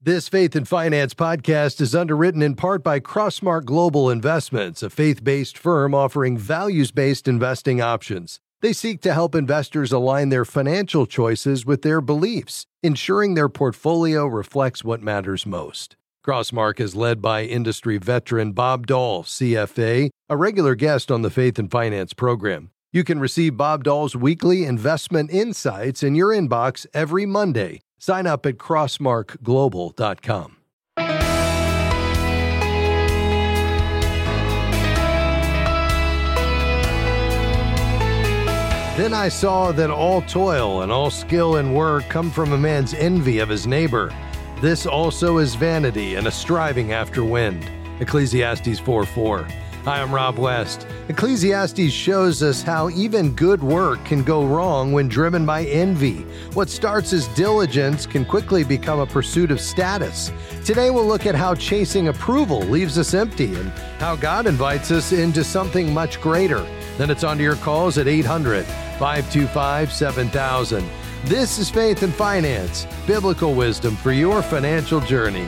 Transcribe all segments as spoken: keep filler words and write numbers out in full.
This Faith and Finance podcast is underwritten in part by Crossmark Global Investments, a faith-based firm offering values-based investing options. They seek to help investors align their financial choices with their beliefs, ensuring their portfolio reflects what matters most. Crossmark is led by industry veteran Bob Dahl, C F A, a regular guest on the Faith and Finance program. You can receive Bob Dahl's weekly investment insights in your inbox every Monday. Sign up at crossmark global dot com. Then I saw that all toil and all skill and work come from a man's envy of his neighbor. This also is vanity and a striving after wind. Ecclesiastes four four. Hi, I'm Rob West. Ecclesiastes shows us how even good work can go wrong when driven by envy. What starts as diligence can quickly become a pursuit of status. Today we'll look at how chasing approval leaves us empty and how God invites us into something much greater. Then it's on to your calls at eight hundred, five two five, seven thousand. This is Faith and Finance, biblical wisdom for your financial journey.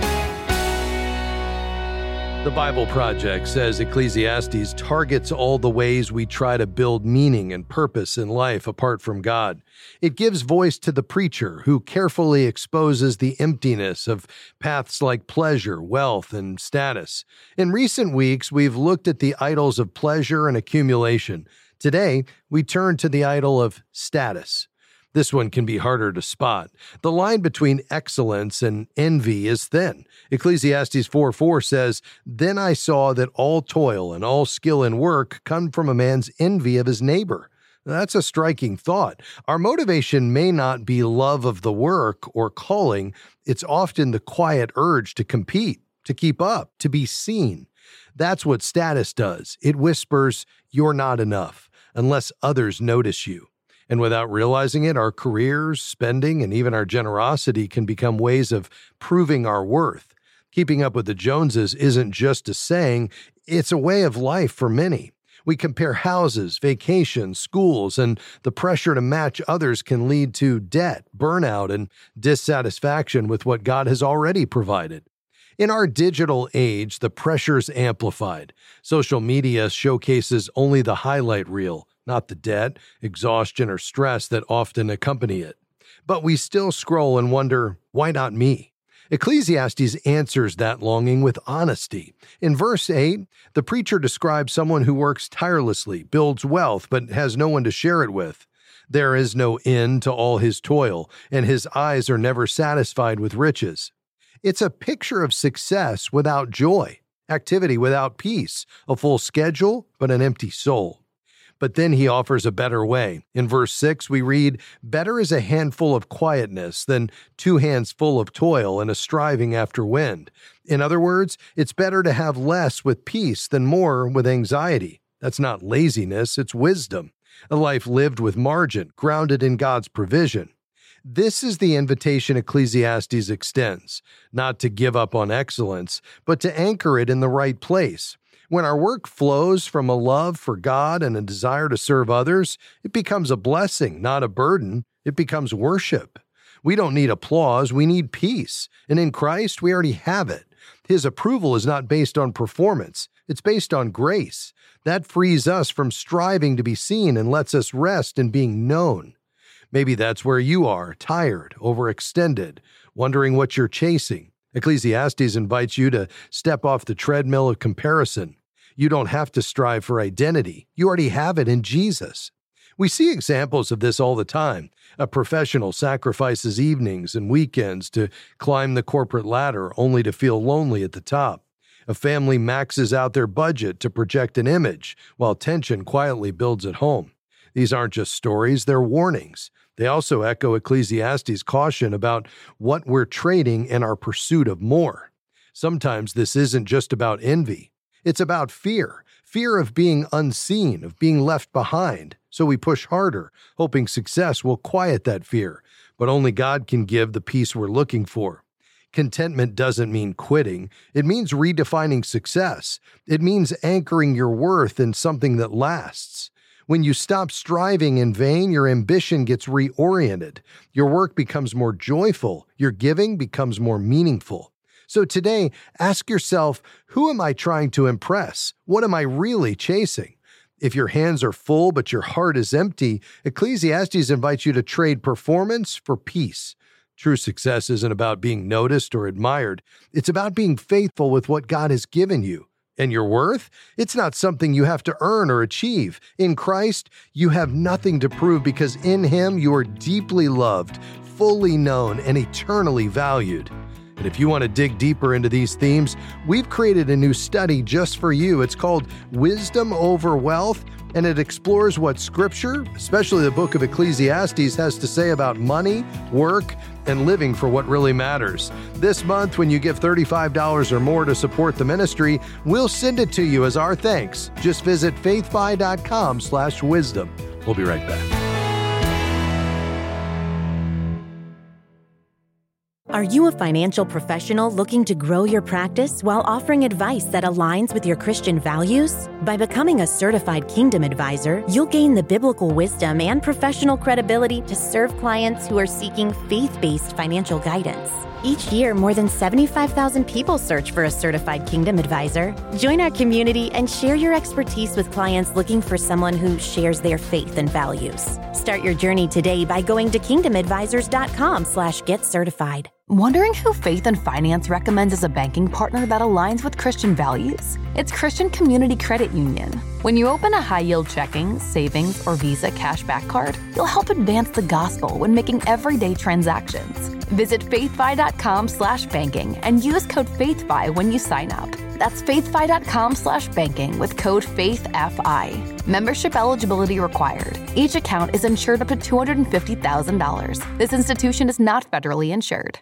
The Bible Project says Ecclesiastes targets all the ways we try to build meaning and purpose in life apart from God. It gives voice to the preacher who carefully exposes the emptiness of paths like pleasure, wealth, and status. In recent weeks, we've looked at the idols of pleasure and accumulation. Today, we turn to the idol of status. This one can be harder to spot. The line between excellence and envy is thin. Ecclesiastes four four says, "Then I saw that all toil and all skill and work come from a man's envy of his neighbor." That's a striking thought. Our motivation may not be love of the work or calling. It's often the quiet urge to compete, to keep up, to be seen. That's what status does. It whispers, "You're not enough," unless others notice you. And without realizing it, our careers, spending, and even our generosity can become ways of proving our worth. Keeping up with the Joneses isn't just a saying, it's a way of life for many. We compare houses, vacations, schools, and the pressure to match others can lead to debt, burnout, and dissatisfaction with what God has already provided. In our digital age, the pressure's amplified. Social media showcases only the highlight reel, not the debt, exhaustion, or stress that often accompany it. But we still scroll and wonder, why not me? Ecclesiastes answers that longing with honesty. In verse eight, the preacher describes someone who works tirelessly, builds wealth, but has no one to share it with. There is no end to all his toil, and his eyes are never satisfied with riches. It's a picture of success without joy, activity without peace, a full schedule, but an empty soul. But then he offers a better way. In verse six, we read, "Better is a handful of quietness than two hands full of toil and a striving after wind." In other words, it's better to have less with peace than more with anxiety. That's not laziness, it's wisdom. A life lived with margin, grounded in God's provision. This is the invitation Ecclesiastes extends, not to give up on excellence, but to anchor it in the right place. When our work flows from a love for God and a desire to serve others, it becomes a blessing, not a burden. It becomes worship. We don't need applause, we need peace. And in Christ, we already have it. His approval is not based on performance, it's based on grace. That frees us from striving to be seen and lets us rest in being known. Maybe that's where you are, tired, overextended, wondering what you're chasing. Ecclesiastes invites you to step off the treadmill of comparison. You don't have to strive for identity. You already have it in Jesus. We see examples of this all the time. A professional sacrifices evenings and weekends to climb the corporate ladder only to feel lonely at the top. A family maxes out their budget to project an image while tension quietly builds at home. These aren't just stories, they're warnings. They also echo Ecclesiastes' caution about what we're trading in our pursuit of more. Sometimes this isn't just about envy. It's about fear, fear of being unseen, of being left behind. So we push harder, hoping success will quiet that fear. But only God can give the peace we're looking for. Contentment doesn't mean quitting. It means redefining success. It means anchoring your worth in something that lasts. When you stop striving in vain, your ambition gets reoriented. Your work becomes more joyful. Your giving becomes more meaningful. So today, ask yourself, who am I trying to impress? What am I really chasing? If your hands are full but your heart is empty, Ecclesiastes invites you to trade performance for peace. True success isn't about being noticed or admired. It's about being faithful with what God has given you. And your worth? It's not something you have to earn or achieve. In Christ, you have nothing to prove because in Him you are deeply loved, fully known, and eternally valued. And if you want to dig deeper into these themes, we've created a new study just for you. It's called Wisdom Over Wealth, and it explores what Scripture, especially the book of Ecclesiastes, has to say about money, work, and living for what really matters. This month, when you give thirty-five dollars or more to support the ministry, we'll send it to you as our thanks. Just visit faithfi.com slash wisdom. We'll be right back. Are you a financial professional looking to grow your practice while offering advice that aligns with your Christian values? By becoming a certified Kingdom Advisor, you'll gain the biblical wisdom and professional credibility to serve clients who are seeking faith-based financial guidance. Each year, more than seventy-five thousand people search for a certified Kingdom Advisor. Join our community and share your expertise with clients looking for someone who shares their faith and values. Start your journey today by going to kingdomadvisors.com slash get certified. Wondering who Faith and Finance recommends as a banking partner that aligns with Christian values? It's Christian Community Credit Union. When you open a high-yield checking, savings, or Visa cashback card, you'll help advance the gospel when making everyday transactions. Visit faithfi.com slash banking and use code FAITHFI when you sign up. That's faithfi.com slash banking with code FAITHFI. Membership eligibility required. Each account is insured up to two hundred fifty thousand dollars. This institution is not federally insured.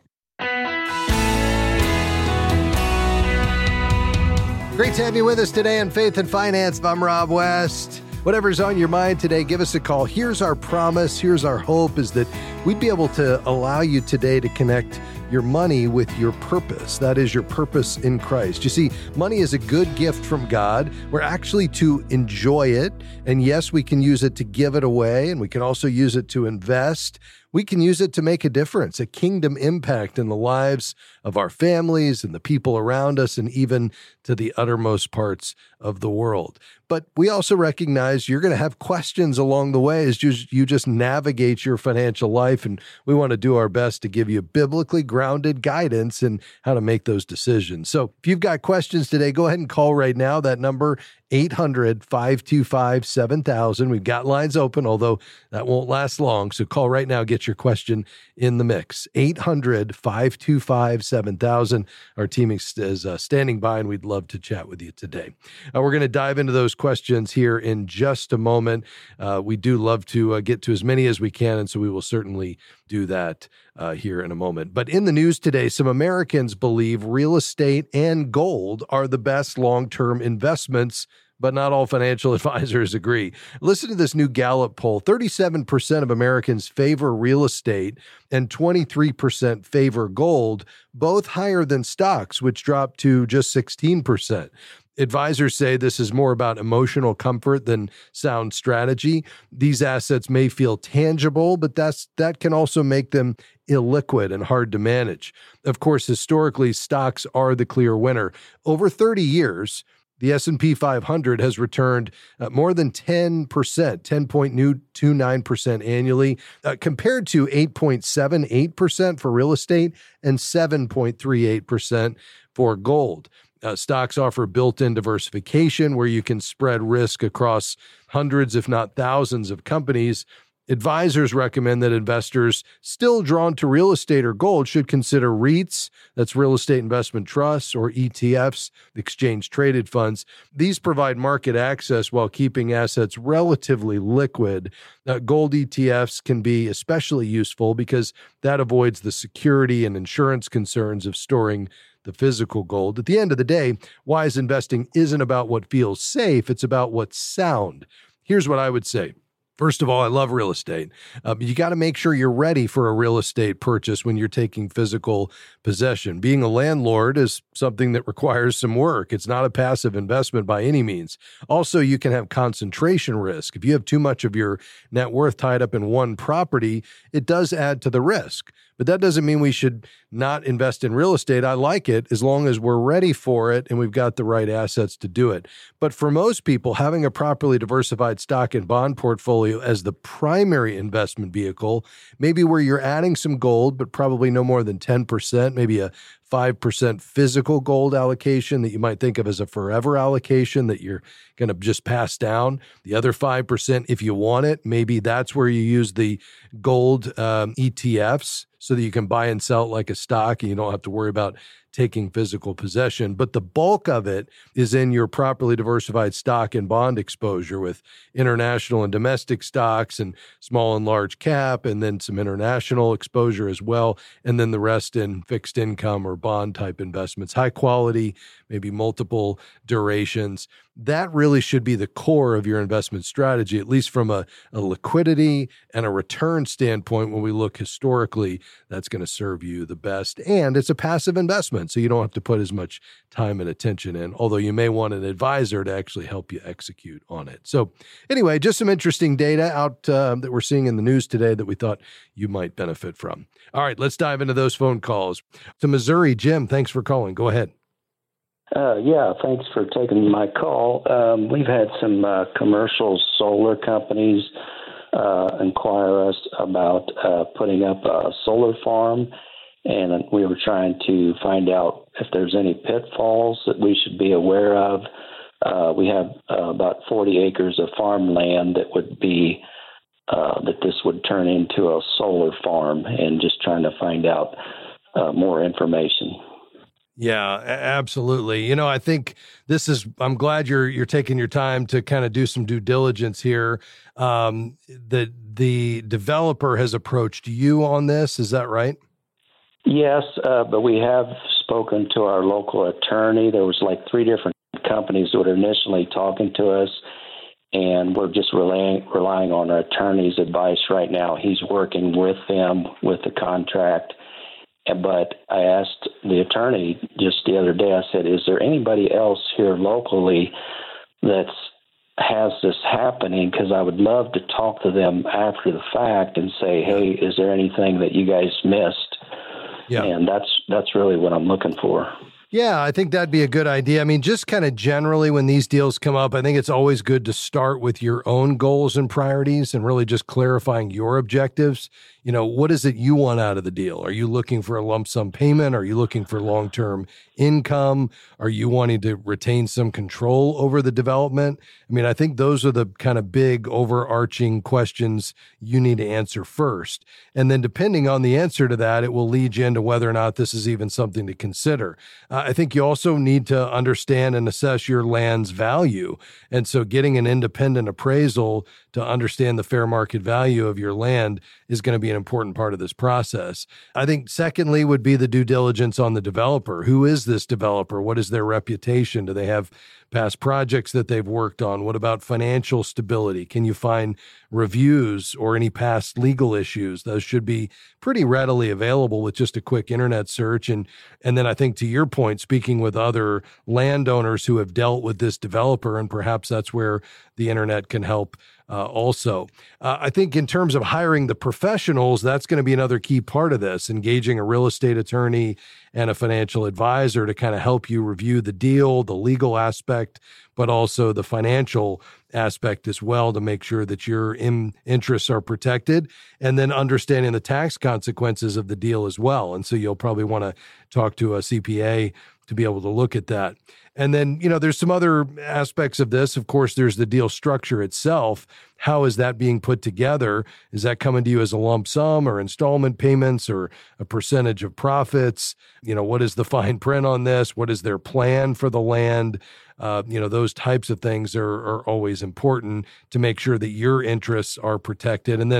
Great to have you with us today on Faith and Finance. I'm Rob West. Whatever's on your mind today, give us a call. Here's our promise, here's our hope, is that we'd be able to allow you today to connect your money with your purpose. That is your purpose in Christ. You see, money is a good gift from God. We're actually to enjoy it. And yes, we can use it to give it away, and we can also use it to invest. We can use it to make a difference, a kingdom impact in the lives of our families and the people around us, and even to the uttermost parts of the world. But we also recognize you're going to have questions along the way as you, you just navigate your financial life, and we want to do our best to give you biblically grounded guidance in how to make those decisions. So if you've got questions today, go ahead and call right now. That number, eight hundred, five two five, seven thousand. We've got lines open, although that won't last long. So call right now, get your question in the mix. eight hundred, five two five, seven thousand. Our team is uh, standing by, and we'd love to chat with you today. Uh, we're going to dive into those questions here in just a moment. Uh, we do love to uh, get to as many as we can, and so we will certainly do that uh, here in a moment. But in the news today, some Americans believe real estate and gold are the best long-term investments, but not all financial advisors agree. Listen to this new Gallup poll. thirty-seven percent of Americans favor real estate and twenty-three percent favor gold, both higher than stocks, which dropped to just sixteen percent. Advisors say this is more about emotional comfort than sound strategy. These assets may feel tangible, but that's that can also make them illiquid and hard to manage. Of course, historically, stocks are the clear winner. Over thirty years, the S and P five hundred has returned uh, more than ten percent, ten point two nine percent annually, uh, compared to eight point seven eight percent for real estate and seven point three eight percent for gold. Uh, stocks offer built-in diversification where you can spread risk across hundreds, if not thousands, of companies. Advisors recommend that investors still drawn to real estate or gold should consider REITs, that's real estate investment trusts, or E T Fs, exchange-traded funds. These provide market access while keeping assets relatively liquid. Uh, gold E T Fs can be especially useful because that avoids the security and insurance concerns of storing the physical gold. At the end of the day, wise investing isn't about what feels safe, it's about what's sound. Here's what I would say. First of all, I love real estate. Uh, but you got to make sure you're ready for a real estate purchase when you're taking physical possession. Being a landlord is something that requires some work. It's not a passive investment by any means. Also, you can have concentration risk. If you have too much of your net worth tied up in one property, it does add to the risk. But that doesn't mean we should not invest in real estate. I like it as long as we're ready for it and we've got the right assets to do it. But for most people, having a properly diversified stock and bond portfolio as the primary investment vehicle, maybe where you're adding some gold, but probably no more than ten percent, maybe a five percent physical gold allocation that you might think of as a forever allocation that you're going to just pass down. The other five percent, if you want it, maybe that's where you use the gold um, E T Fs so that you can buy and sell it like a stock and you don't have to worry about taking physical possession. But the bulk of it is in your properly diversified stock and bond exposure with international and domestic stocks and small and large cap, and then some international exposure as well. And then the rest in fixed income or bond type investments, high quality, maybe multiple durations. That really should be the core of your investment strategy, at least from a, a liquidity and a return standpoint. When we look historically, that's going to serve you the best. And it's a passive investment, so you don't have to put as much time and attention in, although you may want an advisor to actually help you execute on it. So anyway, just some interesting data out uh, that we're seeing in the news today that we thought you might benefit from. All right, let's dive into those phone calls. To Missouri, Jim, thanks for calling. Go ahead. Uh, yeah, thanks for taking my call. Um, we've had some uh, commercial solar companies uh, inquire us about uh, putting up a solar farm, and we were trying to find out if there's any pitfalls that we should be aware of. Uh, we have uh, about forty acres of farmland that would be uh, that this would turn into a solar farm, and just trying to find out uh, more information. Yeah, absolutely. You know, I think this is, I'm glad you're you're taking your time to kind of do some due diligence here. Um, the the developer has approached you on this, is that right? Yes, uh, but we have spoken to our local attorney. There was like three different companies that were initially talking to us, and we're just relying, relying on our attorney's advice right now. He's working with them with the contract. But I asked the attorney just the other day, I said, is there anybody else here locally that's has this happening? Because I would love to talk to them after the fact and say, hey, is there anything that you guys missed? Yeah. And that's that's really what I'm looking for. Yeah, I think that'd be a good idea. I mean, just kind of generally when these deals come up, I think it's always good to start with your own goals and priorities and really just clarifying your objectives. You know, what is it you want out of the deal? Are you looking for a lump sum payment? Are you looking for long-term income? Are you wanting to retain some control over the development? I mean, I think those are the kind of big overarching questions you need to answer first. And then depending on the answer to that, it will lead you into whether or not this is even something to consider. Uh, I think you also need to understand and assess your land's value. And so getting an independent appraisal to understand the fair market value of your land is going to be an important part of this process. I think secondly would be the due diligence on the developer. Who is this developer? What is their reputation? Do they have past projects that they've worked on? What about financial stability? Can you find reviews or any past legal issues? Those should be pretty readily available with just a quick internet search. And, and then I think to your point, speaking with other landowners who have dealt with this developer, and perhaps that's where the internet can help Uh, also, uh, I think in terms of hiring the professionals, that's going to be another key part of this, engaging a real estate attorney and a financial advisor to kind of help you review the deal, the legal aspect, but also the financial aspect as well to make sure that your in- interests are protected, and then understanding the tax consequences of the deal as well. And so you'll probably want to talk to a C P A to be able to look at that. And then, you know, there's some other aspects of this. Of course, there's the deal structure itself. How is that being put together? Is that coming to you as a lump sum or installment payments or a percentage of profits? You know, what is the fine print on this? What is their plan for the land? Uh, you know, those types of things are, are always important to make sure that your interests are protected. And then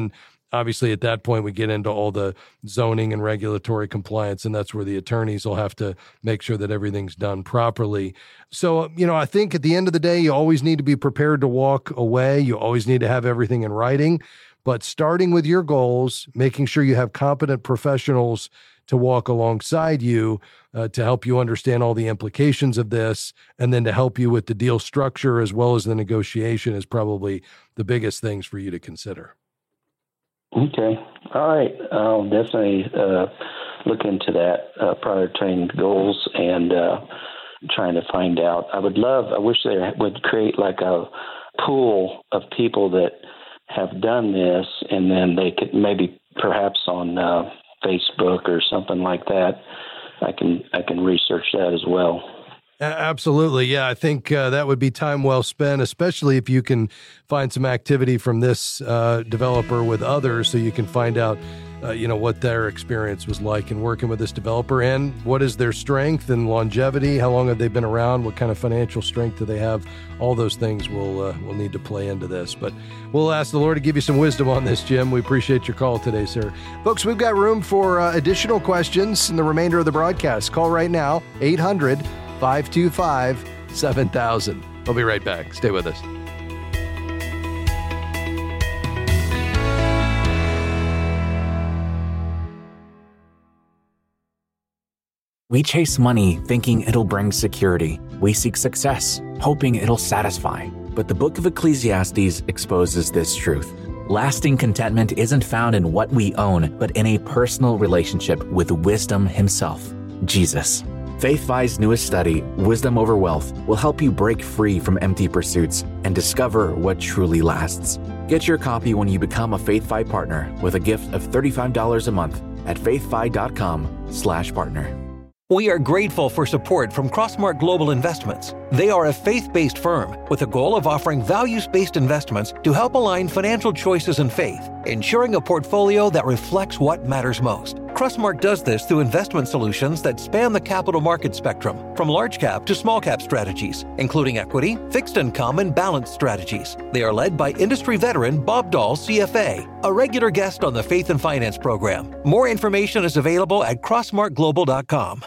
obviously, at that point, we get into all the zoning and regulatory compliance, and that's where the attorneys will have to make sure that everything's done properly. So, you know, I think at the end of the day, you always need to be prepared to walk away. You always need to have everything in writing. But starting with your goals, making sure you have competent professionals to walk alongside you uh, to help you understand all the implications of this, and then to help you with the deal structure as well as the negotiation is probably the biggest things for you to consider. Okay. All right. I'll definitely uh, look into that, uh, prioritizing goals and uh, trying to find out. I would love, I wish they would create like a pool of people that have done this, and then they could maybe perhaps on uh, Facebook or something like that. I can I can research that as well. Absolutely. Yeah, I think uh, that would be time well spent, especially if you can find some activity from this uh, developer with others so you can find out, uh, you know, what their experience was like in working with this developer and what is their strength and longevity, how long have they been around, what kind of financial strength do they have. All those things will uh, will need to play into this. But we'll ask the Lord to give you some wisdom on this, Jim. We appreciate your call today, sir. Folks, we've got room for uh, additional questions in the remainder of the broadcast. Call right now, eight hundred, five two five, seven thousand. We'll be right back. Stay with us. We chase money thinking it'll bring security. We seek success, hoping it'll satisfy. But the book of Ecclesiastes exposes this truth. Lasting contentment isn't found in what we own, but in a personal relationship with wisdom himself, Jesus. FaithFi's newest study, Wisdom Over Wealth, will help you break free from empty pursuits and discover what truly lasts. Get your copy when you become a FaithFi partner with a gift of thirty-five dollars a month at faithfi.com slash partner. We are grateful for support from Crossmark Global Investments. They are a faith-based firm with a goal of offering values-based investments to help align financial choices and faith, ensuring a portfolio that reflects what matters most. Crossmark does this through investment solutions that span the capital market spectrum, from large cap to small cap strategies, including equity, fixed income, and balanced strategies. They are led by industry veteran Bob Dahl, C F A, a regular guest on the Faith and Finance program. More information is available at crossmark global dot com.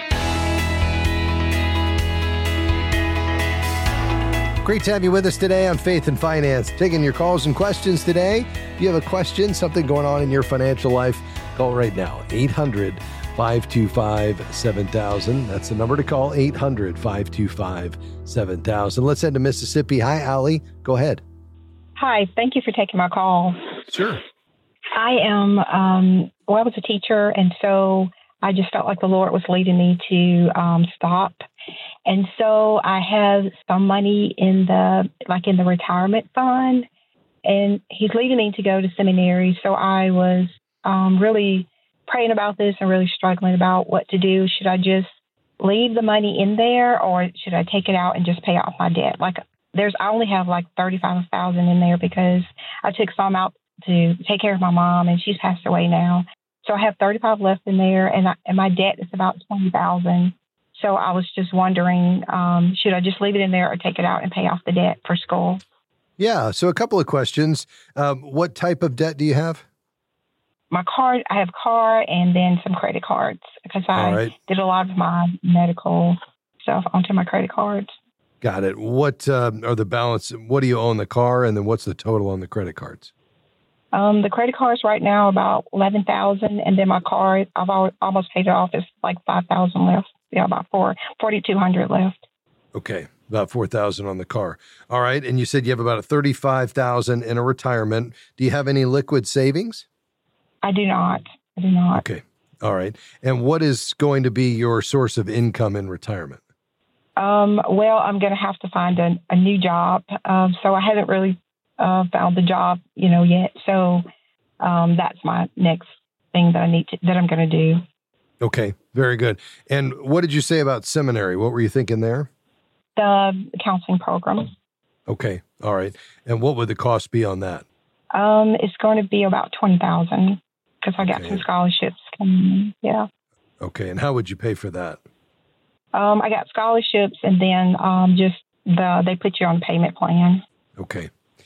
Great to have you with us today on Faith and Finance. Taking your calls and questions today. If you have a question, something going on in your financial life, call right now, eight hundred, five two five, seven thousand. That's the number to call, eight hundred, five two five, seven thousand. Let's head to Mississippi. Hi, Allie. Go ahead. Hi. Thank you for taking my call. Sure. I am, um, well, I was a teacher, and so I just felt like the Lord was leading me to um, stop. And so I have some money in the, like in the retirement fund, and he's leading me to go to seminary. So I was um, really praying about this and really struggling about what to do. Should I just leave the money in there, or should I take it out and just pay off my debt? Like there's, I only have like thirty-five thousand in there because I took some out to take care of my mom, and she's passed away now. So I have thirty-five left in there, and, I, and my debt is about twenty thousand. So I was just wondering, um, should I just leave it in there or take it out and pay off the debt for school? Yeah. So a couple of questions. Um, what type of debt do you have? My card, I have car and then some credit cards because I right. did a lot of my medical stuff onto my credit cards. Got it. What uh, are the balance? What do you own the car, and then what's the total on the credit cards? Um, the credit cards right now about eleven thousand, and then my car, I've al- almost paid it off. It's like five thousand left. Yeah, about four forty two hundred left. Okay, about four thousand on the car. All right, and you said you have about a thirty five thousand in a retirement. Do you have any liquid savings? I do not. I do not. Okay, all right. And what is going to be your source of income in retirement? Um, well, I'm going to have to find a, a new job. Um, so I haven't really uh, found the job, you know, yet. So um, that's my next thing that I need to, that I'm going to do. Okay, very good. And what did you say about seminary? What were you thinking there? The counseling program. Okay, all right. And what would the cost be on that? Um, it's going to be about twenty thousand dollars because I got okay. some scholarships coming. Yeah. Okay, and how would you pay for that? Um, I got scholarships, and then um, just the they put you on a payment plan. Okay.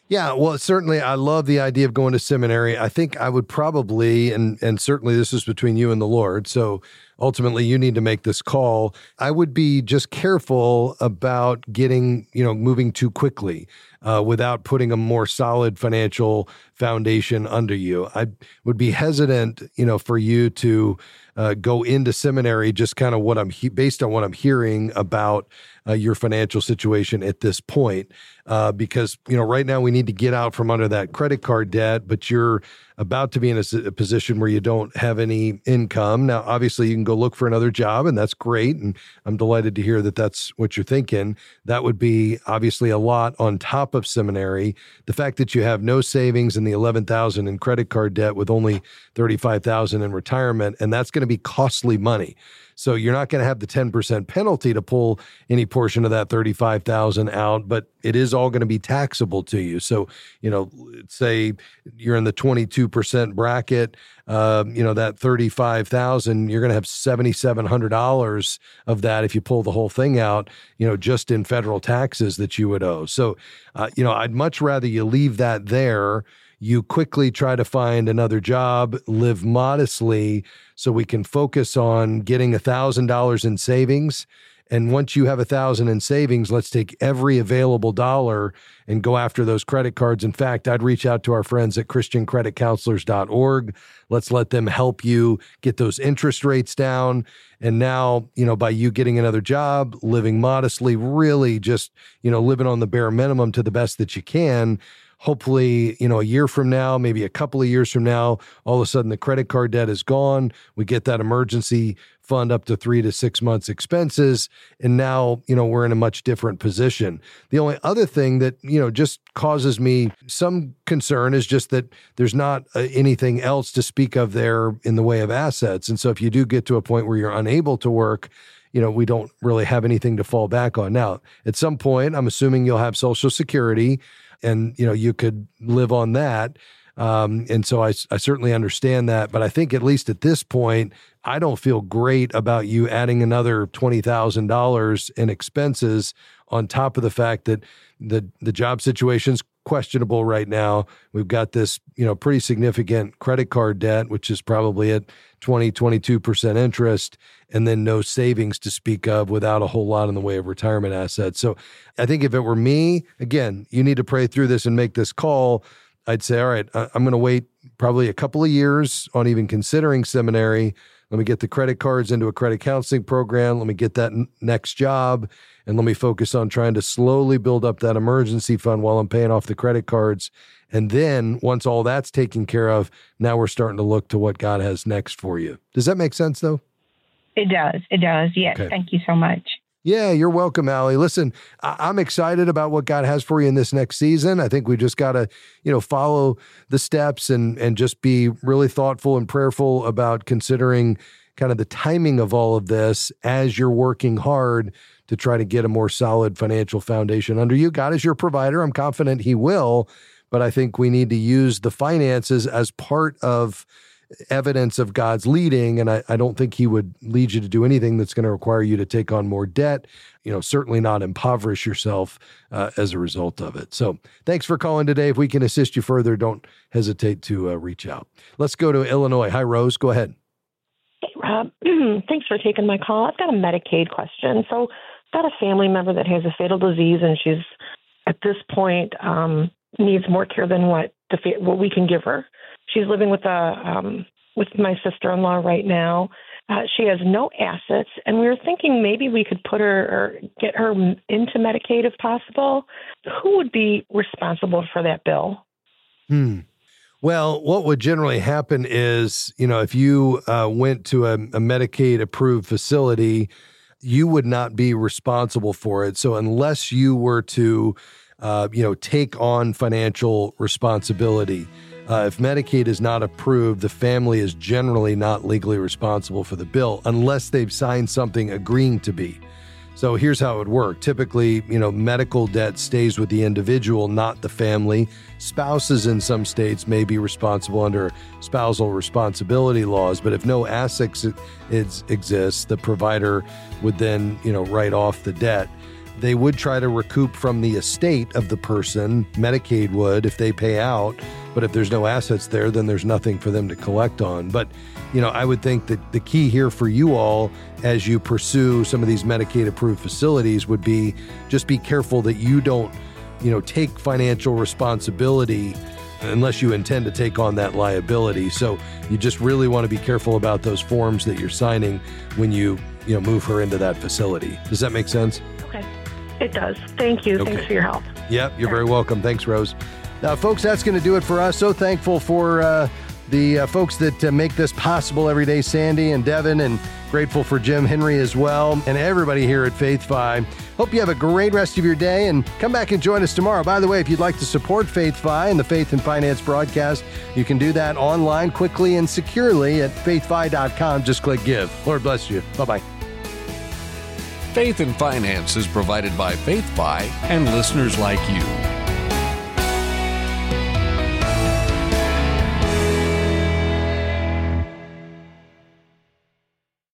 Yeah, well, certainly I love the idea of going to seminary. I think I would probably, and and certainly this is between you and the Lord, so ultimately you need to make this call. I would be just careful about getting, you know, moving too quickly uh, without putting a more solid financial foundation under you. I would be hesitant, you know, for you to uh, go into seminary just kind of what I'm, he- based on what I'm hearing about uh, your financial situation at this point. Uh, because, you know, right now we need to get out from under that credit card debt, but you're about to be in a, a position where you don't have any income. Now, obviously you can go look for another job, and that's great. And I'm delighted to hear that that's what you're thinking. That would be obviously a lot on top of seminary. The fact that you have no savings and the eleven thousand in credit card debt with only thirty-five thousand in retirement, and that's going to be costly money. So you're not going to have the ten percent penalty to pull any portion of that thirty-five thousand out, but it is all going to be taxable to you. So, you know, say you're in the twenty-two percent bracket, um, you know, that thirty-five thousand, you're going to have seven thousand seven hundred dollars of that if you pull the whole thing out, you know, just in federal taxes that you would owe. So, uh, you know, I'd much rather you leave that there. You quickly try to find another job, live modestly, so we can focus on getting one thousand dollars in savings. And once you have one thousand dollars in savings, let's take every available dollar and go after those credit cards. In fact, I'd reach out to our friends at Christian Credit Counselors dot org. Let's let them help you get those interest rates down. And now, you know, by you getting another job, living modestly, really just, you know, living on the bare minimum to the best that you can, hopefully, you know, a year from now, maybe a couple of years from now, all of a sudden the credit card debt is gone. We get that emergency fund up to three to six months expenses. And now, you know, we're in a much different position. The only other thing that, you know, just causes me some concern is just that there's not uh, anything else to speak of there in the way of assets. And so if you do get to a point where you're unable to work, you know, we don't really have anything to fall back on. Now, at some point, I'm assuming you'll have Social Security, and, you know, you could live on that. Um, and so I, I certainly understand that. But I think at least at this point, I don't feel great about you adding another twenty thousand dollars in expenses on top of the fact that the, the job situation's questionable right now. We've got this, you know, pretty significant credit card debt, which is probably at twenty, twenty-two percent interest, and then no savings to speak of without a whole lot in the way of retirement assets. So I think if it were me, again, you need to pray through this and make this call. I'd say, all right, I'm going to wait probably a couple of years on even considering seminary. Let me get the credit cards into a credit counseling program. Let me get that n- next job. And let me focus on trying to slowly build up that emergency fund while I'm paying off the credit cards. And then once all that's taken care of, now we're starting to look to what God has next for you. Does that make sense, though? It does. It does. Yes. Okay. Thank you so much. Yeah, you're welcome, Allie. Listen, I- I'm excited about what God has for you in this next season. I think we just got to, you know, follow the steps and and just be really thoughtful and prayerful about considering kind of the timing of all of this as you're working hard to try to get a more solid financial foundation under you. God is your provider. I'm confident He will, but I think we need to use the finances as part of evidence of God's leading. And I, I don't think He would lead you to do anything that's going to require you to take on more debt, you know, certainly not impoverish yourself uh, as a result of it. So thanks for calling today. If we can assist you further, don't hesitate to uh, reach out. Let's go to Illinois. Hi, Rose. Go ahead. Hey, Rob. Thanks for taking my call. I've got a Medicaid question. So I've got a family member that has a fatal disease, and she's at this point um, needs more care than what the what we can give her. She's living with a um, with my sister-in-law right now. Uh, she has no assets, and we were thinking maybe we could put her or get her into Medicaid if possible. Who would be responsible for that bill? Hmm. Well, what would generally happen is, you know, if you uh, went to a, a Medicaid-approved facility, you would not be responsible for it. So unless you were to, uh, you know, take on financial responsibility, Uh, if Medicaid is not approved, the family is generally not legally responsible for the bill unless they've signed something agreeing to be. So here's how it would work. Typically, you know, medical debt stays with the individual, not the family. Spouses in some states may be responsible under spousal responsibility laws, but if no assets exist, the provider would then, you know, write off the debt. they would try to recoup from the estate of the person. Medicaid would if they pay out. But if there's no assets there, then there's nothing for them to collect on. But, you know, I would think that the key here for you all as you pursue some of these Medicaid-approved facilities would be just be careful that you don't, you know, take financial responsibility unless you intend to take on that liability. So you just really want to be careful about those forms that you're signing when you, you know, move her into that facility. Does that make sense? Okay. It does. Thank you. Okay. Thanks for your help. Yep, you're very welcome. Thanks, Rose. Now, folks, that's going to do it for us. So thankful for uh, the uh, folks that uh, make this possible every day, Sandy and Devin, and grateful for Jim Henry as well, and everybody here at FaithFi. Hope you have a great rest of your day, and come back and join us tomorrow. By the way, if you'd like to support FaithFi and the Faith and Finance broadcast, you can do that online quickly and securely at faithfi dot com. Just click Give. Lord bless you. Bye-bye. Faith and Finance is provided by FaithFi and listeners like you.